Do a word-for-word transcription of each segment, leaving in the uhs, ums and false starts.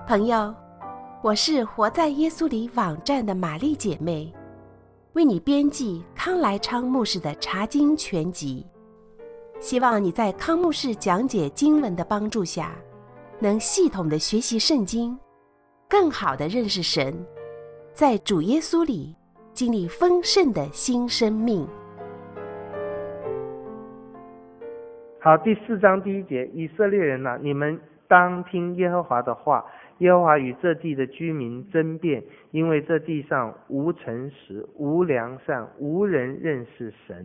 朋友，我是活在耶稣里网站的玛丽姐妹，为你编辑康来昌牧师的查经全集，希望你在康牧师讲解经文的帮助下，能系统的学习圣经，更好的认识神，在主耶稣里经历丰盛的新生命。 好，第四章第一节，以色列人啊，你们当听耶和华的话。耶和华与这地的居民争辩，因为这地上无诚实，无良善，无人认识神。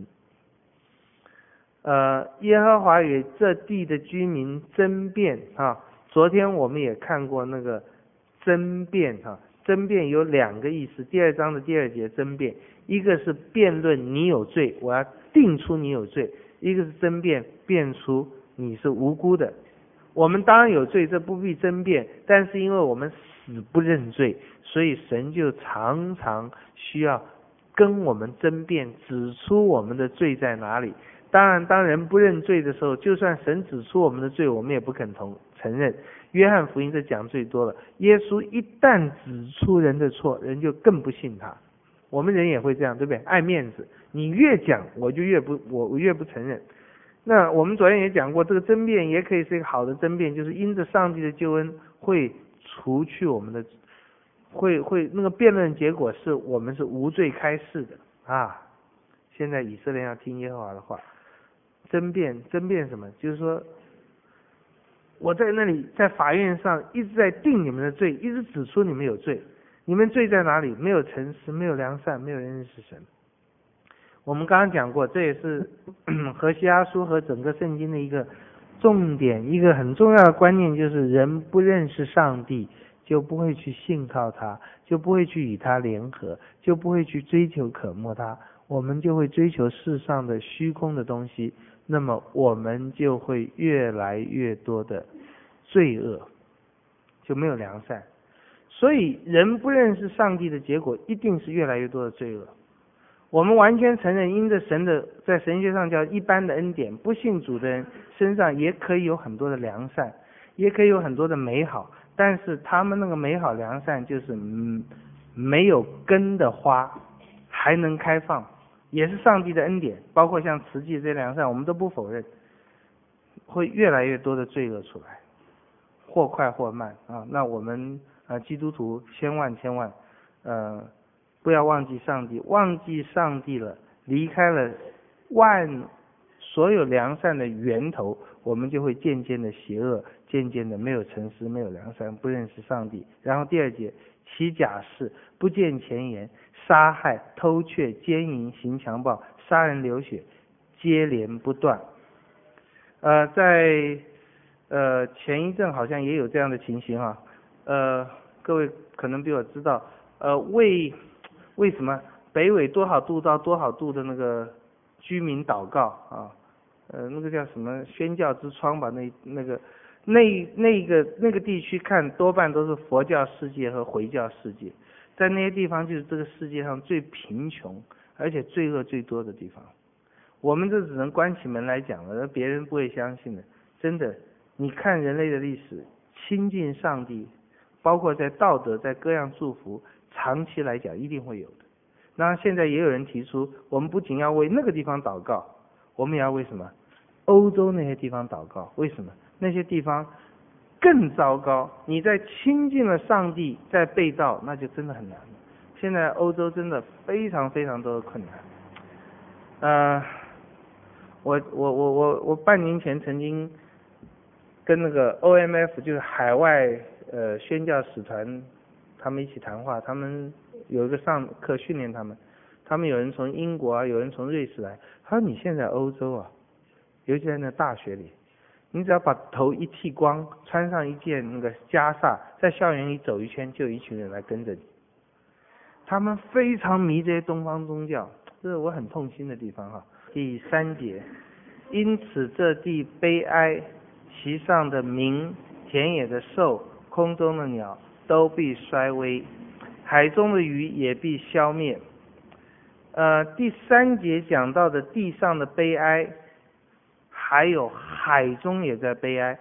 呃，耶和华与这地的居民争辩啊，昨天我们也看过那个争辩啊，争辩有两个意思。第二章的第二节争辩，一个是辩论你有罪，我要定出你有罪；一个是争辩，辩出你是无辜的。我们当然有罪，这不必争辩，但是因为我们死不认罪，所以神就常常需要跟我们争辩，指出我们的罪在哪里。当然当人不认罪的时候，就算神指出我们的罪，我们也不肯同承认。约翰福音这讲最多了，耶稣一旦指出人的错，人就更不信他。我们人也会这样，对不对？爱面子，你越讲我就越不我我越不承认。那我们昨天也讲过，这个争辩也可以是一个好的争辩，就是因着上帝的救恩会除去我们的，会会那个辩论结果是我们是无罪开释的啊。现在以色列要听耶和华的话，争辩争辩什么？就是说我在那里在法院上一直在定你们的罪，一直指出你们有罪，你们罪在哪里？没有诚实，没有良善，没有人认识神。我们刚刚讲过，这也是何西阿书和整个圣经的一个重点，一个很重要的观念，就是人不认识上帝，就不会去信靠他，就不会去与他联合，就不会去追求渴慕他，我们就会追求世上的虚空的东西，那么我们就会越来越多的罪恶，就没有良善。所以人不认识上帝的结果，一定是越来越多的罪恶。我们完全承认，因着神的在神学上叫一般的恩典，不信主的人身上也可以有很多的良善，也可以有很多的美好，但是他们那个美好良善就是嗯没有根的花还能开放，也是上帝的恩典。包括像慈济这良善，我们都不否认，会越来越多的罪恶出来，或快或慢啊。那我们呃基督徒千万千万呃。不要忘记上帝，忘记上帝了，离开了万所有良善的源头，我们就会渐渐的邪恶，渐渐的没有诚实，没有良善，不认识上帝。然后第二节，起假誓，不见前言，杀害、偷窃、奸淫、行强暴、杀人流血，接连不断。呃，在呃前一阵好像也有这样的情形啊，呃，各位可能比我知道，呃为为什么北纬多少度到多少度的那个居民祷告啊？呃，那个叫什么宣教之窗吧？那那个那那个那个地区看多半都是佛教世界和回教世界，在那些地方就是这个世界上最贫穷而且罪恶最多的地方。我们这只能关起门来讲了，别人不会相信的。真的，你看人类的历史，亲近上帝，包括在道德在各样祝福，长期来讲一定会有的。那现在也有人提出，我们不仅要为那个地方祷告，我们也要为什么欧洲那些地方祷告？为什么那些地方更糟糕？你在亲近了上帝，在背道，那就真的很难了。现在欧洲真的非常非常多的困难。呃，我我我我我半年前曾经跟那个 O M F， 就是海外呃宣教使团，他们一起谈话，他们有一个上课训练他们，他们有人从英国啊，有人从瑞士来。他说你现在欧洲啊，尤其在那大学里，你只要把头一剃光，穿上一件那个袈裟，在校园里走一圈，就有一群人来跟着你。他们非常迷这些东方宗教，这是我很痛心的地方哈。第三节，因此这地悲哀，其上的民、田野的兽、空中的鸟都必衰微，海中的鱼也必消灭。呃，第三节讲到的地上的悲哀，还有海中也在悲哀。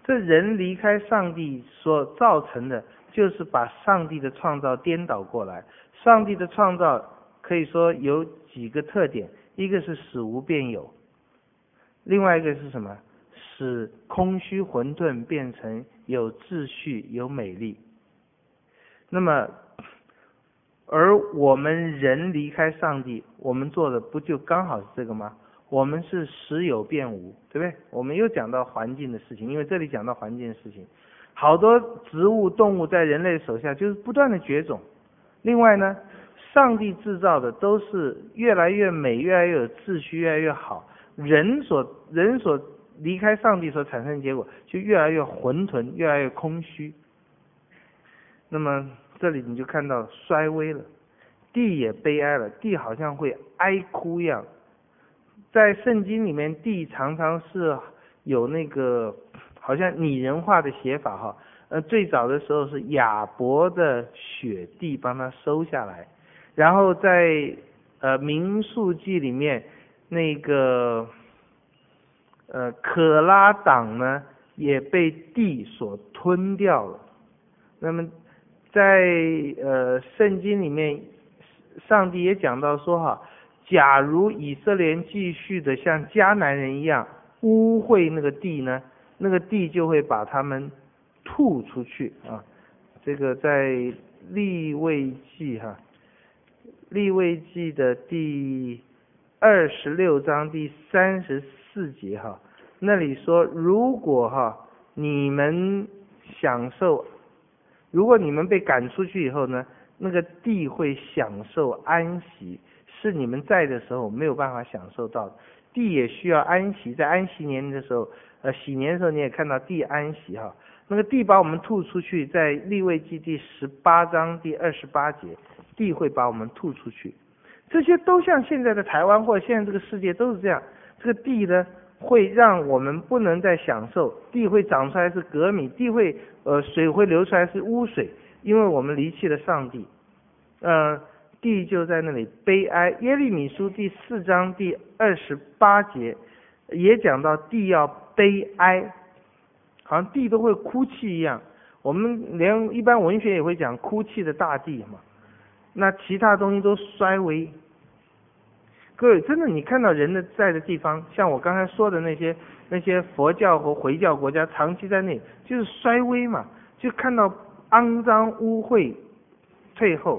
这人离开上帝所造成的，就是把上帝的创造颠倒过来。上帝的创造可以说有几个特点，一个是使无变有，另外一个是什么？使空虚混沌变成有秩序、有美丽。那么，而我们人离开上帝，我们做的不就刚好是这个吗？我们是使有变无，对不对？我们又讲到环境的事情，因为这里讲到环境的事情，好多植物、动物在人类手下就是不断的绝种。另外呢，上帝制造的都是越来越美，越来越有秩序，越来越好。人所人所离开上帝所产生的结果，就越来越混沌，越来越空虚。那么这里你就看到衰微了，地也悲哀了，地好像会哀哭一样。在圣经里面，地常常是有那个好像拟人化的写法哈。呃，最早的时候是亚伯的血地帮他收下来，然后在呃民数记里面，那个呃可拉党呢也被地所吞掉了。那么在呃圣经里面，上帝也讲到说哈，假如以色列人继续的像迦南人一样污秽那个地呢，那个地就会把他们吐出去啊。这个在利未记哈，利未记的第二十六章第三十四节哈，那里说，如果哈你们享受，如果你们被赶出去以后呢，那个地会享受安息，是你们在的时候没有办法享受到的。地也需要安息，在安息年的时候，呃，喜年的时候你也看到地安息哈。那个地把我们吐出去，在利未记第十八章第二十八节，地会把我们吐出去。这些都像现在的台湾或者现在这个世界都是这样，这个地呢会让我们不能再享受，地会长出来是革米，地会呃水会流出来是污水，因为我们离弃了上帝，呃地就在那里悲哀。耶利米书第四章第二十八节也讲到地要悲哀，好像地都会哭泣一样。我们连一般文学也会讲哭泣的大地嘛，那其他东西都衰微。各位，真的你看到人的在的地方，像我刚才说的那些那些佛教和回教国家长期在那里，就是衰微嘛，就看到肮脏污秽退后，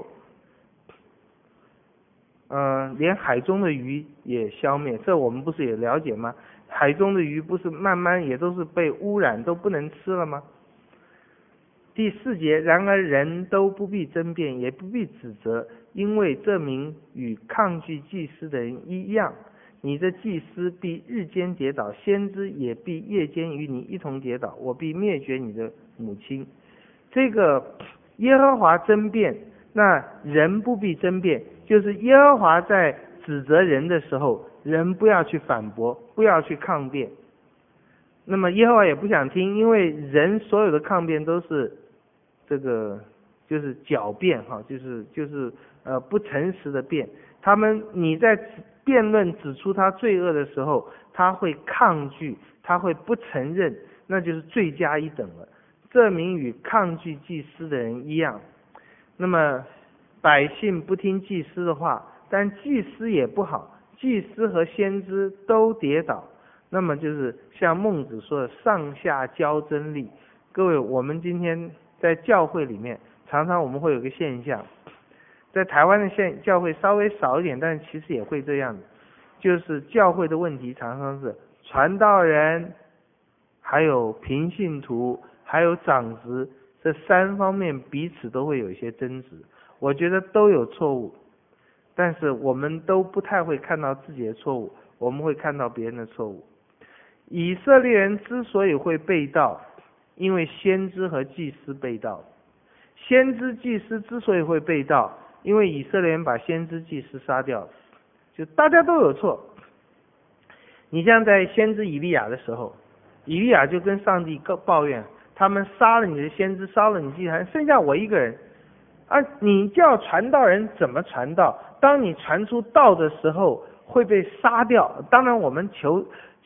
呃，连海中的鱼也消灭，这我们不是也了解吗？海中的鱼不是慢慢也都是被污染，都不能吃了吗？第四节，然而人都不必争辩，也不必指责，因为这名与抗拒祭司的人一样。你的祭司必日间跌倒，先知也必夜间与你一同跌倒，我必灭绝你的母亲。这个耶和华争辩，那人不必争辩，就是耶和华在指责人的时候，人不要去反驳，不要去抗辩。那么耶和华也不想听，因为人所有的抗辩都是这个就是狡辩哈，就是就是呃不诚实的辩。他们你在辩论指出他罪恶的时候，他会抗拒，他会不承认，那就是罪加一等了。这名与抗拒祭司的人一样。那么百姓不听祭司的话，但祭司也不好，祭司和先知都跌倒。那么就是像孟子说的上下交争力。各位，我们今天在教会里面，常常我们会有个现象，在台湾的现教会稍微少一点，但是其实也会这样的，就是教会的问题常常是传道人，还有平信徒，还有长子，这三方面彼此都会有一些争执。我觉得都有错误，但是我们都不太会看到自己的错误，我们会看到别人的错误。以色列人之所以会被盗，因为先知和祭司被盗。先知祭司之所以会被盗，因为以色列人把先知祭司杀掉了，就大家都有错。你像在先知以利亚的时候，以利亚就跟上帝抱怨，他们杀了你的先知，杀了你祭坛，剩下我一个人啊！你叫传道人怎么传道？当你传出道的时候会被杀掉。当然我们求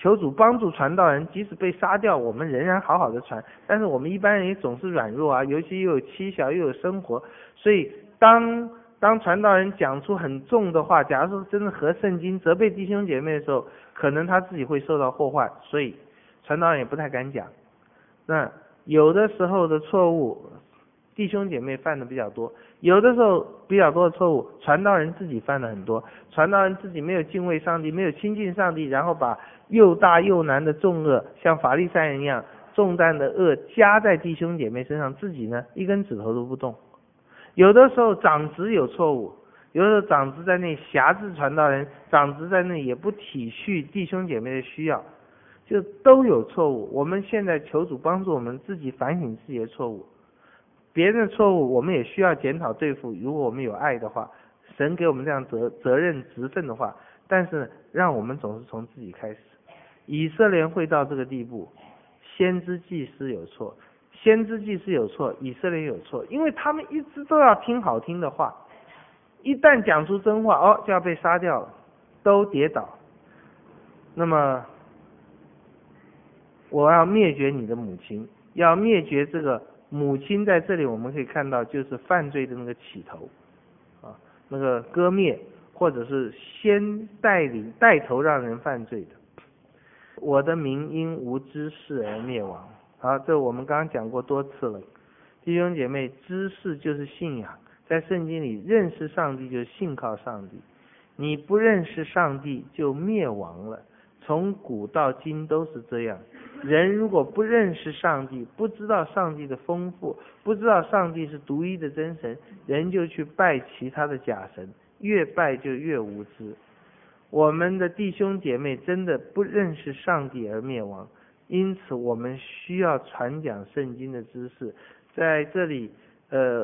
求主帮助传道人，即使被杀掉，我们仍然好好的传。但是我们一般人也总是软弱啊，尤其又有妻小又有生活，所以当当传道人讲出很重的话，假如说真的合圣经责备弟兄姐妹的时候，可能他自己会受到祸患，所以传道人也不太敢讲。那有的时候的错误，弟兄姐妹犯的比较多，有的时候比较多的错误，传道人自己犯的很多。传道人自己没有敬畏上帝，没有亲近上帝，然后把又大又难的重恶，像法利赛人一样重担的恶加在弟兄姐妹身上，自己呢一根指头都不动。有的时候长子有错误，有的时候长子在那辖制传道人，长子在那也不体恤弟兄姐妹的需要，就都有错误。我们现在求主帮助我们自己反省自己的错误，别人的错误我们也需要检讨对付，如果我们有爱的话，神给我们这样责责任职分的话，但是让我们总是从自己开始。以色列人会到这个地步，先知祭司有错，先知祭司有错，以色列有错，因为他们一直都要听好听的话，一旦讲出真话，哦，就要被杀掉了，都跌倒。那么我要灭绝你的母亲，要灭绝这个母亲，在这里我们可以看到就是犯罪的那个起头啊，那个割灭，或者是先带领带头让人犯罪的。我的民因无知识而灭亡。好，这我们刚刚讲过多次了。弟兄姐妹，知识就是信仰，在圣经里认识上帝就是信靠上帝，你不认识上帝就灭亡了。从古到今都是这样，人如果不认识上帝，不知道上帝的丰富，不知道上帝是独一的真神，人就去拜其他的假神，越拜就越无知。我们的弟兄姐妹真的不认识上帝而灭亡，因此我们需要传讲圣经的知识。在这里呃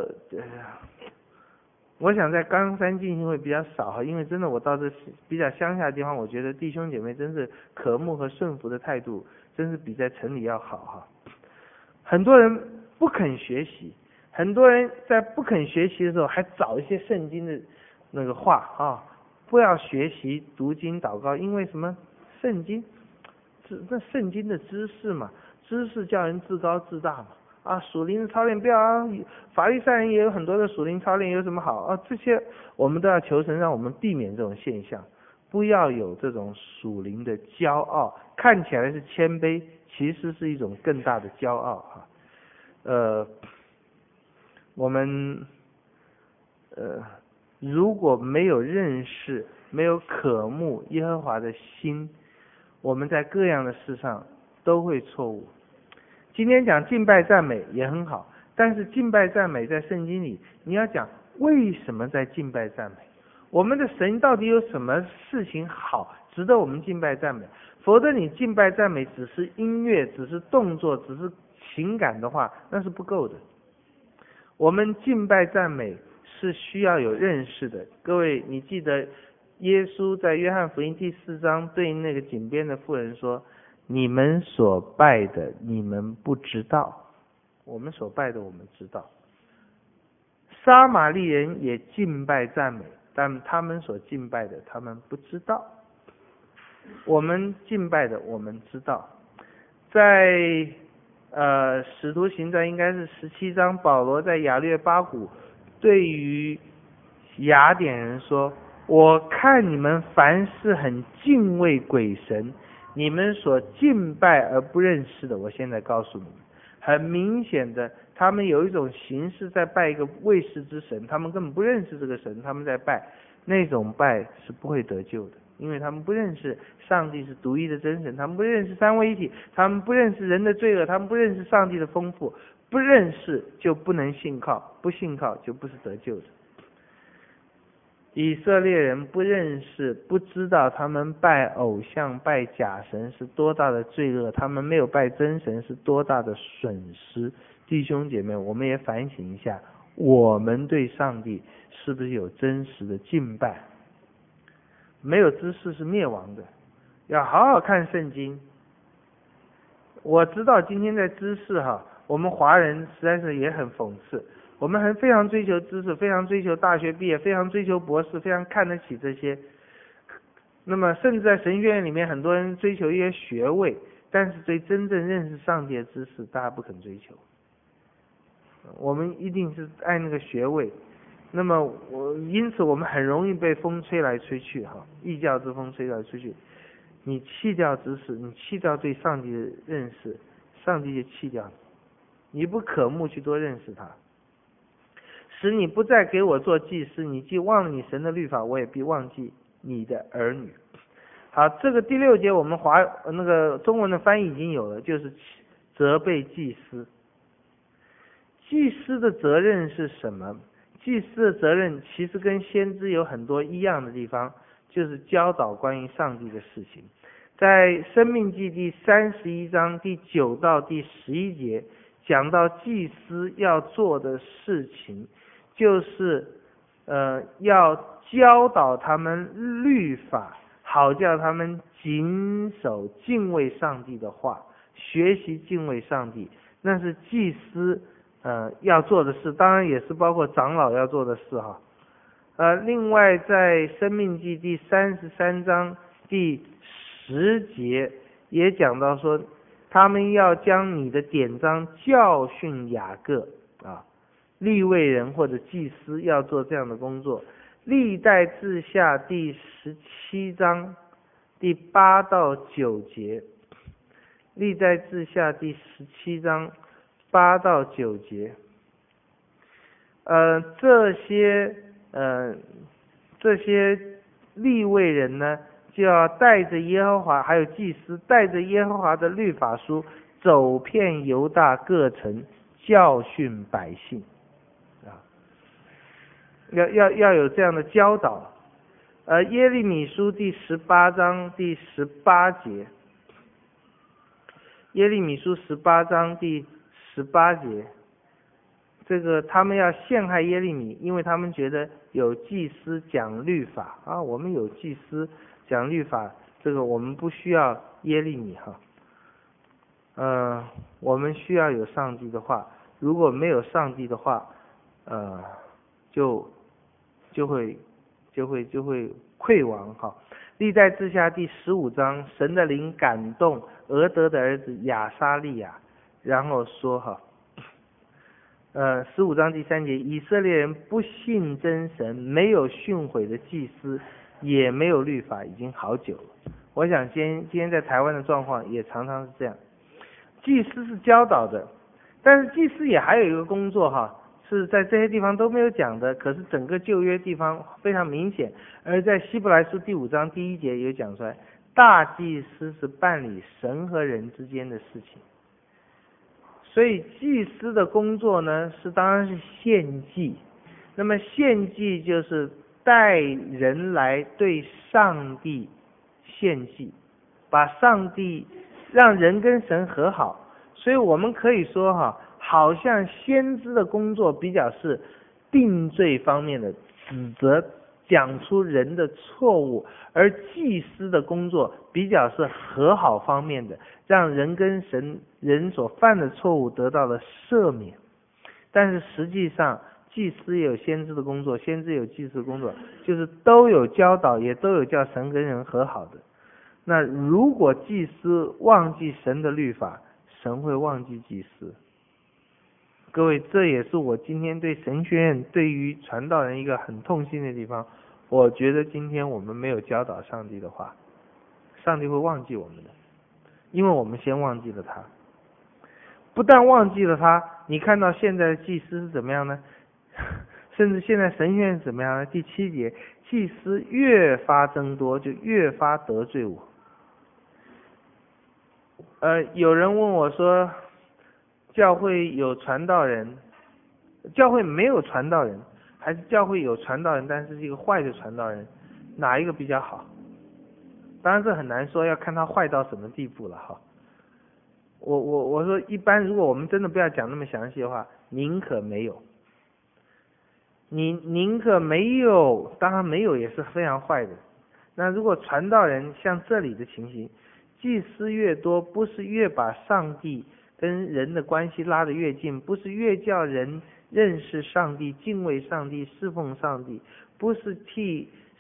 我想在冈山进行会比较少哈，因为真的我到这比较乡下的地方，我觉得弟兄姐妹真是渴慕和顺服的态度真是比在城里要好哈。很多人不肯学习，很多人在不肯学习的时候还找一些圣经的那个话啊，不要学习读经祷告，因为什么？圣经那圣经的知识嘛，知识叫人自高自大嘛。啊，属灵的操练不要啊，法利赛人也有很多的属灵操练，有什么好啊？这些我们都要求神让我们避免这种现象，不要有这种属灵的骄傲，看起来是谦卑，其实是一种更大的骄傲啊。呃，我们呃如果没有认识，没有渴慕耶和华的心，我们在各样的事上都会错误。今天讲敬拜赞美也很好，但是敬拜赞美在圣经里，你要讲为什么在敬拜赞美，我们的神到底有什么事情好值得我们敬拜赞美，否则你敬拜赞美只是音乐，只是动作，只是情感的话，那是不够的。我们敬拜赞美是需要有认识的。各位，你记得耶稣在约翰福音第四章对那个井边的妇人说，你们所拜的你们不知道，我们所拜的我们知道。撒玛利人也敬拜赞美，但他们所敬拜的他们不知道，我们敬拜的我们知道。在呃使徒行传应该是十七章，保罗在亚略巴谷对于雅典人说，我看你们凡事很敬畏鬼神，你们所敬拜而不认识的，我现在告诉你们，很明显的，他们有一种形式在拜一个未识之神，他们根本不认识这个神，他们在拜，那种拜是不会得救的，因为他们不认识上帝是独一的真神，他们不认识三位一体，他们不认识人的罪恶，他们不认识上帝的丰富，不认识就不能信靠，不信靠就不是得救的。以色列人不认识，不知道他们拜偶像拜假神是多大的罪恶，他们没有拜真神是多大的损失。弟兄姐妹，我们也反省一下，我们对上帝是不是有真实的敬拜？没有知识是灭亡的，要好好看圣经。我知道今天在知识哈，我们华人实在是也很讽刺，我们很非常追求知识，非常追求大学毕业，非常追求博士，非常看得起这些。 那么甚至在神学院里面，很多人追求一些学位，但是对真正认识上帝的知识，大家不肯追求。我们一定是爱那个学位，那么我因此我们很容易被风吹来吹去哈，异教之风吹来吹去。你弃掉知识，你弃掉对上帝的认识，上帝就弃掉你，你不渴慕去多认识他，使你不再给我做祭司，你既忘了你神的律法，我也必忘记你的儿女。好，这个第六节我们华那个中文的翻译已经有了，就是责备祭司。祭司的责任是什么？祭司的责任其实跟先知有很多一样的地方，就是教导关于上帝的事情。在申命记第三十一章第九到第十一节讲到祭司要做的事情，就是呃要教导他们律法，好叫他们谨守敬畏上帝的话，学习敬畏上帝，那是祭司呃要做的事，当然也是包括长老要做的事哈。呃，另外在申命记第三十三章第十节也讲到说，他们要将你的典章教训雅各啊，利未人或者祭司要做这样的工作。历代志下第十七章第八到九节，历代志下第十七章八到九节，呃，这些呃这些利未人呢，就要带着耶和华，还有祭司带着耶和华的律法书，走遍犹大各城，教训百姓啊，要要要有这样的教导。呃，耶利米书第十八章第十八节，耶利米书十八章第十八节，这个他们要陷害耶利米，因为他们觉得有祭司讲律法啊，我们有祭司讲律法，这个我们不需要耶利米哈。呃，我们需要有上帝的话，如果没有上帝的话，呃，就就会就会就会溃亡哈。历代志下第十五章，神的灵感动俄德的儿子亚撒利亚，然后说哈，呃，十五章第三节，以色列人不信真神，没有训诲的祭司，也没有律法，已经好久了。我想今天今天在台湾的状况也常常是这样，祭司是教导的，但是祭司也还有一个工作哈，是在这些地方都没有讲的，可是整个旧约地方非常明显，而在希伯来书第五章第一节有讲出来，大祭司是办理神和人之间的事情。所以祭司的工作呢，是当然是献祭。那么献祭就是带人来对上帝献祭，把上帝让人跟神和好。所以我们可以说哈，好像先知的工作比较是定罪方面的指责，讲出人的错误，而祭司的工作比较是和好方面的，让人跟神人所犯的错误得到了赦免。但是实际上祭司也有先知的工作，先知有祭司的工作，就是都有教导，也都有叫神跟人和好的。那如果祭司忘记神的律法，神会忘记祭司。各位，这也是我今天对神学院对于传道人一个很痛心的地方。我觉得今天我们没有教导上帝的话，上帝会忘记我们的，因为我们先忘记了他。不但忘记了他，你看到现在的祭司是怎么样呢？甚至现在神学院是怎么样呢？第七节，祭司越发增多，就越发得罪我。呃，有人问我说，教会有传道人，教会没有传道人，还是教会有传道人，但是是一个坏的传道人，哪一个比较好？当然这很难说，要看他坏到什么地步了哈。我我我说，一般如果我们真的不要讲那么详细的话，宁可没有。你宁可没有，当然没有也是非常坏的。那如果传道人像这里的情形，祭司越多，不是越把上帝跟人的关系拉得越近，不是越叫人认识上帝、敬畏上帝、侍奉上帝，不是替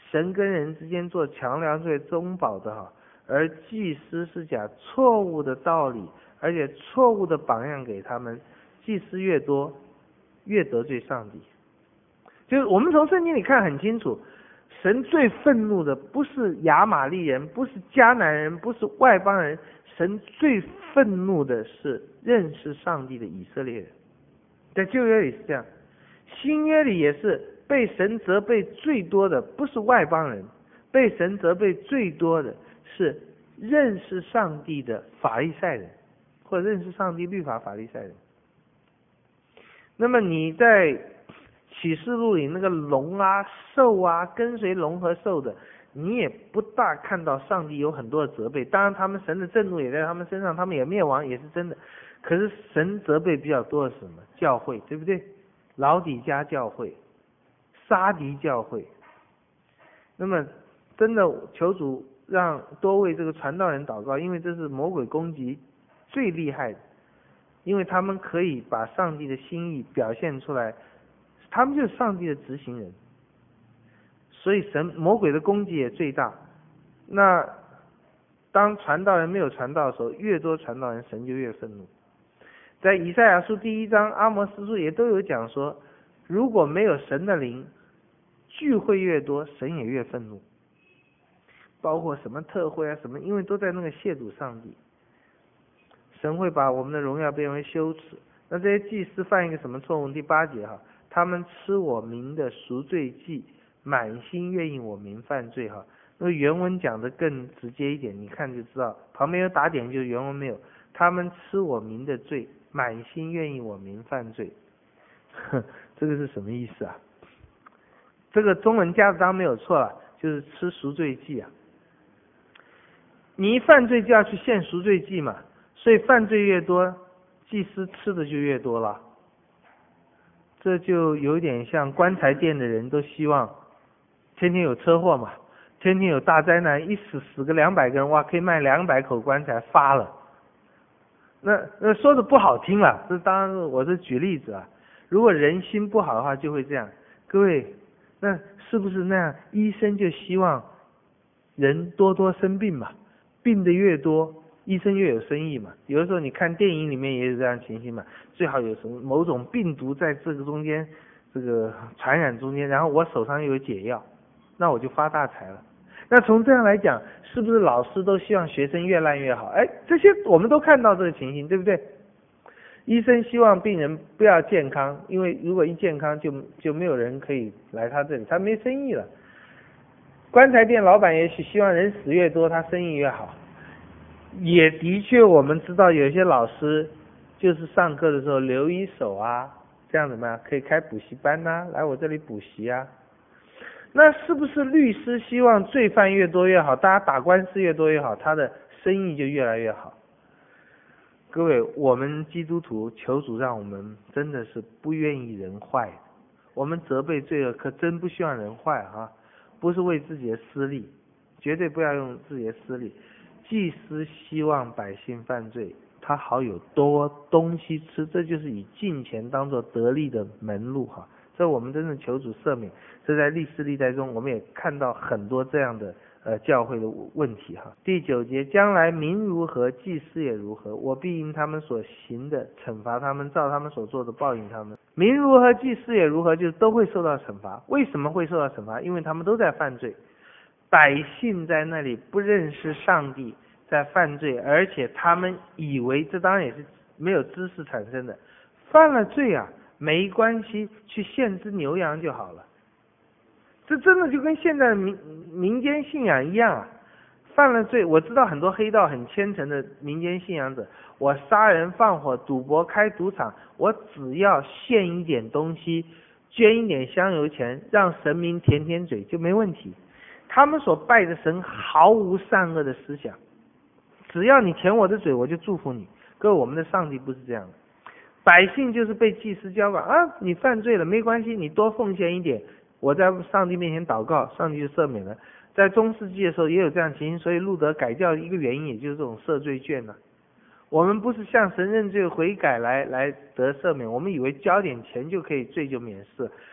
神跟人之间做桥梁、做中保的哈，而祭司是讲错误的道理，而且错误的榜样给他们。祭司越多，越得罪上帝。就是我们从圣经里看很清楚，神最愤怒的不是亚玛力人，不是迦南人，不是外邦人，神最愤怒的是认识上帝的以色列人。在旧约里是这样，新约里也是，被神责备最多的不是外邦人，被神责备最多的是认识上帝的法利赛人，或者认识上帝律法法利赛人。那么你在启示录里那个龙啊、兽啊，跟随龙和兽的，你也不大看到上帝有很多的责备。当然他们神的震怒也在他们身上，他们也灭亡，也是真的。可是神责备比较多的是什么？教会，对不对？老底嘉教会、撒狄教会。那么真的求主让多为这个传道人祷告，因为这是魔鬼攻击最厉害的，因为他们可以把上帝的心意表现出来，他们就是上帝的执行人，所以神魔鬼的攻击也最大。那当传道人没有传道的时候，越多传道人，神就越愤怒。在以赛亚书第一章、阿摩司书也都有讲说，如果没有神的灵，聚会越多，神也越愤怒。包括什么特会啊什么，因为都在那个亵渎上帝，神会把我们的荣耀变为羞耻。那这些祭司犯一个什么错误？第八节哈，他们吃我民的赎罪祭，满心愿意我民犯罪哈。那个原文讲的更直接一点，你看就知道，旁边有打点，就是原文没有。他们吃我民的罪，满心愿意我民犯罪。呵，这个是什么意思啊？这个中文加的当然没有错了，就是吃赎罪祭啊。你一犯罪就要去献赎罪祭嘛，所以犯罪越多，祭司吃的就越多了。这就有点像棺材店的人都希望天天有车祸嘛，天天有大灾难，一死死个两百个人，哇，可以卖两百口棺材发了。那那说的不好听了，这当然我是举例子啊。如果人心不好的话，就会这样。各位，那是不是那样？医生就希望人多多生病嘛，病的越多，医生越有生意嘛。有的时候你看电影里面也有这样情形嘛，最好有什么某种病毒在这个中间，这个传染中间，然后我手上又有解药，那我就发大财了。那从这样来讲，是不是老师都希望学生越烂越好？哎，这些我们都看到这个情形，对不对？医生希望病人不要健康，因为如果一健康就就没有人可以来他这里，他没生意了。棺材店老板也许希望人死越多，他生意越好。也的确我们知道有些老师就是上课的时候留一手啊，这样子嘛，可以开补习班啊，来我这里补习啊。那是不是律师希望罪犯越多越好，大家打官司越多越好，他的生意就越来越好？各位，我们基督徒求主让我们真的是不愿意人坏，我们责备罪恶可真不希望人坏啊，不是为自己的私利，绝对不要用自己的私利。祭司希望百姓犯罪，他好有多东西吃，这就是以金钱当作得利的门路哈。这我们真的求主赦免，这在历史历代中我们也看到很多这样的呃教会的问题哈。第九节，将来民如何，祭司也如何，我必因他们所行的惩罚他们，照他们所做的报应他们。民如何，祭司也如何，就是都会受到惩罚。为什么会受到惩罚？因为他们都在犯罪，百姓在那里不认识上帝，在犯罪，而且他们以为，这当然也是没有知识产生的，犯了罪啊没关系，去献只牛羊就好了。这真的就跟现在的民民间信仰一样啊！犯了罪，我知道很多黑道很虔诚的民间信仰者，我杀人放火、赌博、开赌场，我只要献一点东西，捐一点香油钱，让神明舔舔嘴就没问题。他们所拜的神毫无善恶的思想，只要你舔我的嘴，我就祝福你。各位，我们的上帝不是这样的。百姓就是被祭司教管啊，你犯罪了没关系，你多奉献一点，我在上帝面前祷告，上帝就赦免了。在中世纪的时候也有这样情形，所以路德改教一个原因，也就是这种赦罪券呢、啊。我们不是向神认罪悔改来来得赦免，我们以为交点钱就可以罪就免事，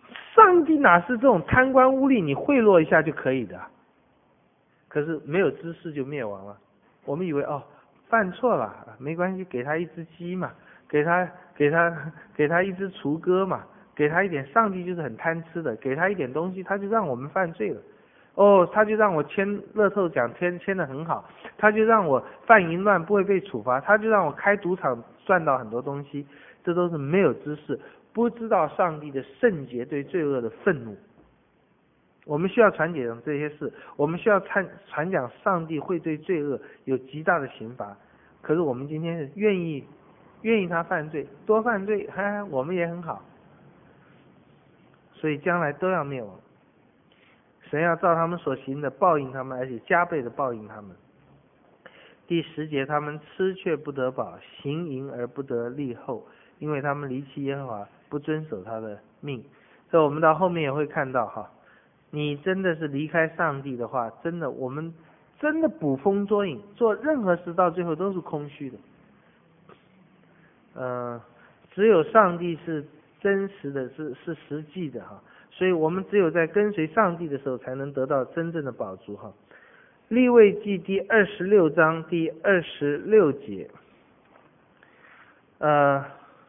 上帝哪是这种贪官污吏，你贿赂一下就可以的？可是没有知识就灭亡了。我们以为哦，犯错了没关系，给他一只鸡嘛，给他给他给他一只雏鸽嘛，给他一点，上帝就是很贪吃的，给他一点东西，他就让我们犯罪了。哦，他就让我签乐透奖签签得很好，他就让我犯淫乱不会被处罚，他就让我开赌场赚到很多东西，这都是没有知识，不知道上帝的圣洁对罪恶的愤怒。我们需要传讲这些事，我们需要传传讲上帝会对罪恶有极大的刑罚。可是我们今天是愿意愿意他犯罪，多犯罪，哈，我们也很好，所以将来都要灭亡。神要照他们所行的报应他们，而且加倍的报应他们。第十节，他们吃却不得饱，行淫而不得利后，因为他们离弃耶和华，不遵守他的命。所以我们到后面也会看到哈，你真的是离开上帝的话，真的我们真的捕风捉影，做任何事到最后都是空虚的。呃，只有上帝是真实的，是是实际的哈。所以我们只有在跟随上帝的时候，才能得到真正的饱足哈。利未记第二十六章第二十六节，呃，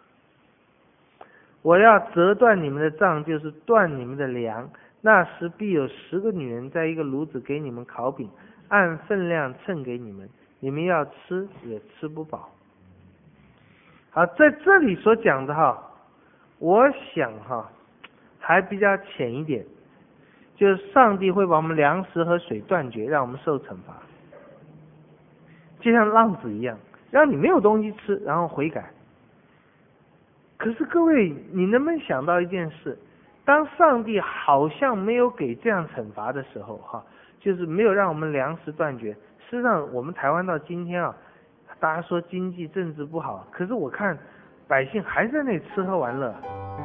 我要折断你们的杖，就是断你们的粮。那时必有十个女人在一个炉子给你们烤饼，按分量称给你们，你们要吃也吃不饱。好，在这里所讲的哈，我想哈还比较浅一点，就是上帝会把我们粮食和水断绝，让我们受惩罚，就像浪子一样，让你没有东西吃，然后悔改。可是各位，你能不能想到一件事？当上帝好像没有给这样惩罚的时候，哈，就是没有让我们粮食断绝。事实上，我们台湾到今天啊，大家说经济政治不好，可是我看百姓还在那里吃喝玩乐。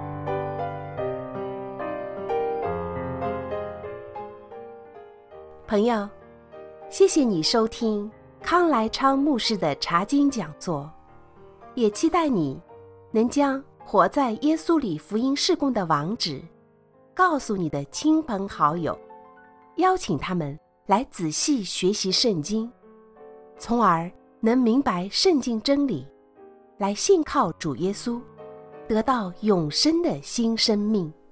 朋友，谢谢你收听康来昌牧师的查经讲座，也期待你能将活在耶稣里福音事工的网址告诉你的亲朋好友，邀请他们来仔细学习圣经，从而能明白圣经真理，来信靠主耶稣，得到永生的新生命。